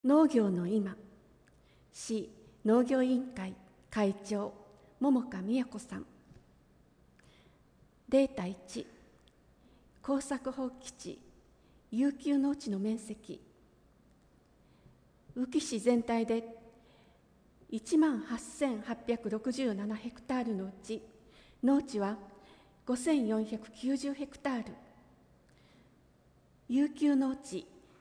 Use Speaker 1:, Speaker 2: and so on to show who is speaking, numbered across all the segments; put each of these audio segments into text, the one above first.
Speaker 1: 農業の今、市農業委員会会長桃香美也子さん。データ1、耕作放棄地遊休農地の面積、宇城市全体で18,867ヘクタールのうち、農地は5,490ヘクタール、遊休農地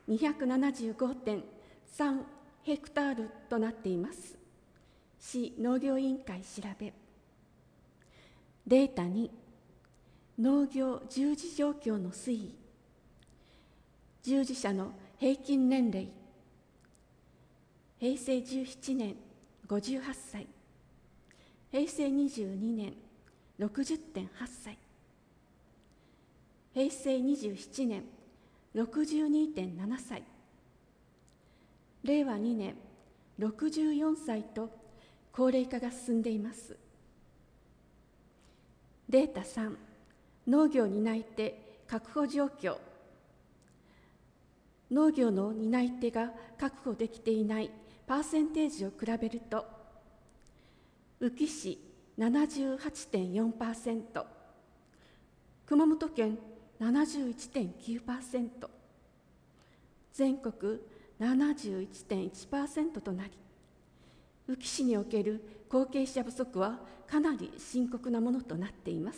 Speaker 1: 275.3ヘクタールとなっています。市農業委員会調べ。データ2、農業従事状況の推移。従事者の平均年齢。平成17年58歳、平成22年 60.8 歳、平成27年 62.7 歳、令和2年64歳と高齢化が進んでいます。データ3、農業担い手確保状況。農業の担い手が確保できていないパーセンテージを比べると、宇城市 78.4%、熊本県 71.9%、全国 71.1% となり、宇城市における後継者不足はかなり深刻なものとなっています。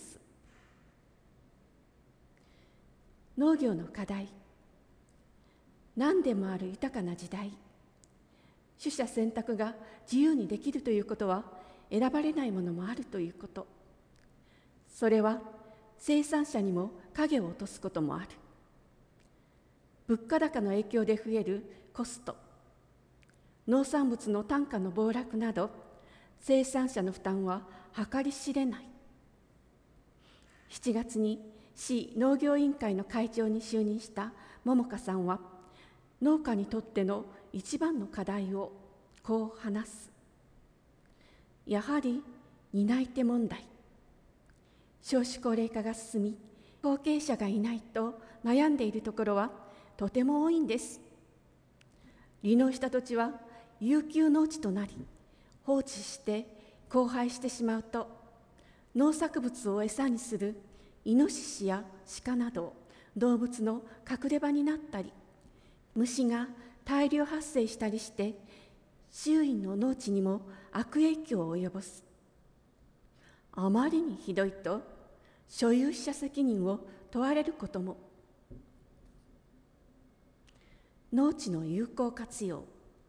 Speaker 1: 農業の課題。何でもある豊かな時代。取捨選択が自由にできるということは、選ばれないものもあるということ。それは生産者にも影を落とすこともある。物価高の影響で増えるコスト、農産物の単価の暴落など、生産者の負担は計り知れない。7月に市農業委員会の会長に就任した桃香さんは、農家にとっての一番の課題をこう話す。やはり担い手問題。少子高齢化が進み、後継者がいないと悩んでいるところはとても多いんです。離農した土地は遊休農地となり、放置して荒廃してしまうと、農作物を餌にするイノシシや鹿など動物の隠れ場になったり、虫が大量発生したりして、周囲の農地にも悪影響を及ぼす。あまりにひどいと、所有者責任を問われることも。農地の有効活用。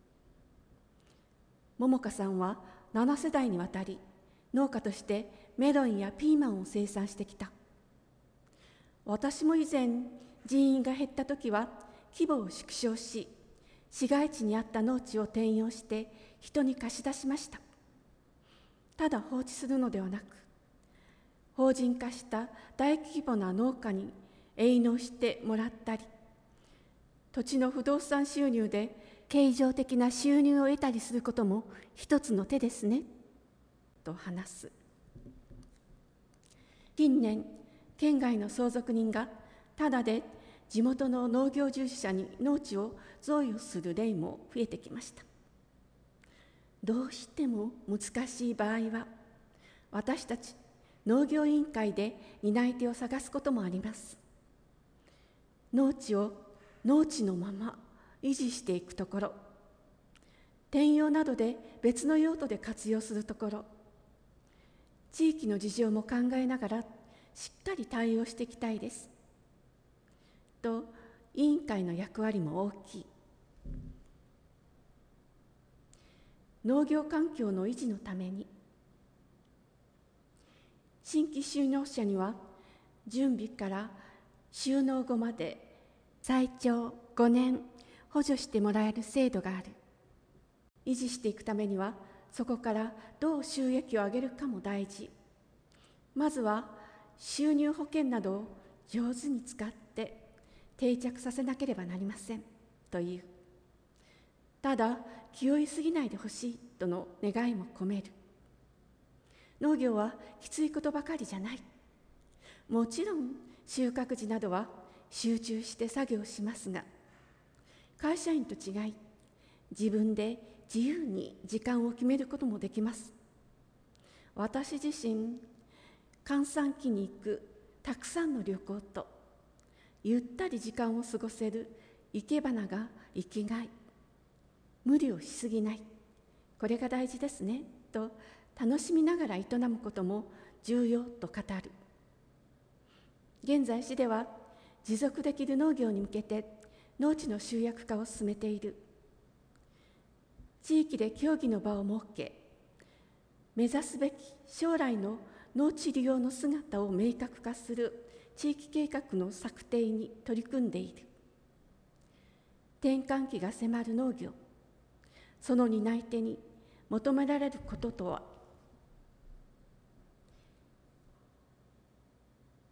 Speaker 1: 桃香さんは7世代にわたり、農家としてメロンやピーマンを生産してきた。私も以前、人員が減ったときは、規模を縮小し、市街地にあった農地を転用して人に貸し出しました。ただ放置するのではなく、法人化した大規模な農家に営農してもらったり、土地の不動産収入で経常的な収入を得たりすることも一つの手ですね、と話す。近年、県外の相続人がただで地元の農業従事者に農地を贈与する例も増えてきました。どうしても難しい場合は、私たち農業委員会で担い手を探すこともあります。農地を農地のまま維持していくところ、転用などで別の用途で活用するところ、地域の事情も考えながらしっかり対応していきたいです。と、委員会の役割も大きい。農業環境の維持のために、新規就農者には準備から就農後まで最長5年補助してもらえる制度がある。維持していくためには、そこからどう収益を上げるかも大事。まずは収入保険などを上手に使って定着させなければなりません、という。ただ、気負いすぎないでほしいとの願いも込める。農業はきついことばかりじゃない。もちろん収穫時などは集中して作業しますが、会社員と違い、 自分で自由に時間を決めることもできます。私自身、閑散期に行くたくさんの旅行と、ゆったり時間を過ごせる生け花が生きがい、無理をしすぎない、これが大事ですねと楽しみながら営むことも重要と語る。現在市では持続できる農業に向けて農地の集約化を進めている。地域で協議の場を設け、目指すべき将来の農地利用の姿を明確化する地域計画の策定に取り組んでいる。転換期が迫る農業、その担い手に求められることとは